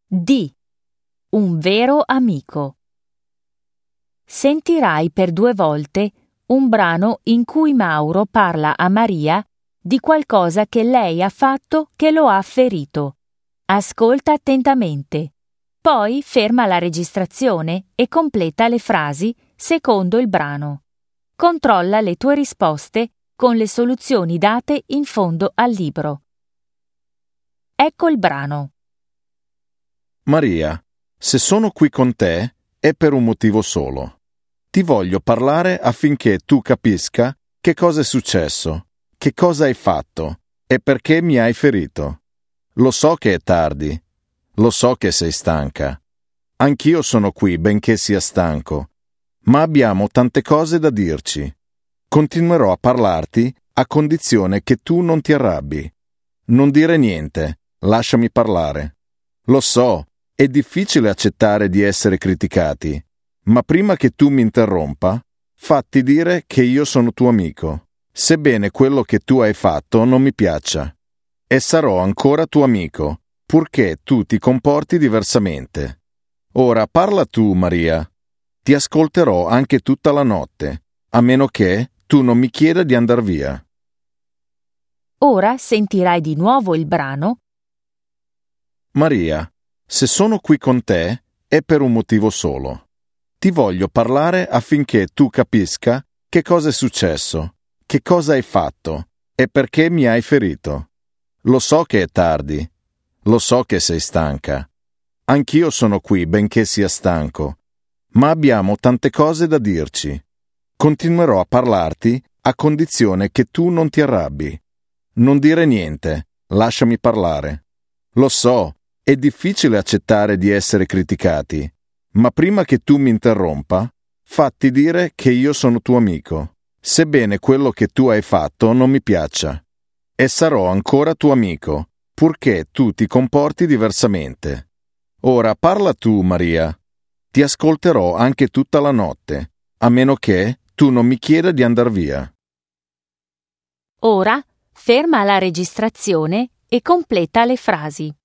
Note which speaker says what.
Speaker 1: D. Un vero amico. Sentirai per 2 volte un brano in cui Mauro parla a Maria di qualcosa che lei ha fatto che lo ha ferito. Ascolta attentamente. Poi ferma la registrazione e completa le frasi secondo il brano. Controlla le tue risposte con le soluzioni date in fondo al libro. Ecco il brano.
Speaker 2: Maria, se sono qui con te è per un motivo solo. Ti voglio parlare affinché tu capisca che cosa è successo, che cosa hai fatto e perché mi hai ferito. Lo so che è tardi, lo so che sei stanca. Anch'io sono qui benché sia stanco, ma abbiamo tante cose da dirci. Continuerò a parlarti a condizione che tu non ti arrabbi. Non dire niente, lasciami parlare. Lo so, è difficile accettare di essere criticati, ma prima che tu mi interrompa, fatti dire che io sono tuo amico, sebbene quello che tu hai fatto non mi piaccia. E sarò ancora tuo amico, purché tu ti comporti diversamente. Ora parla tu, Maria. Ti ascolterò anche tutta la notte, a meno che tu non mi chieda di andar via.
Speaker 1: Ora sentirai di nuovo il brano.
Speaker 2: Maria, se sono qui con te è per un motivo solo. Ti voglio parlare affinché tu capisca che cosa è successo, che cosa hai fatto e perché mi hai ferito. Lo so che è tardi, lo so che sei stanca. Anch'io sono qui benché sia stanco, ma abbiamo tante cose da dirci. Continuerò a parlarti a condizione che tu non ti arrabbi. Non dire niente, lasciami parlare. Lo so, è difficile accettare di essere criticati, ma prima che tu mi interrompa, fatti dire che io sono tuo amico, sebbene quello che tu hai fatto non mi piaccia. E sarò ancora tuo amico, purché tu ti comporti diversamente. Ora parla tu, Maria. Ti ascolterò anche tutta la notte, a meno che tu non mi chieda di andar via.
Speaker 1: Ora ferma la registrazione e completa le frasi.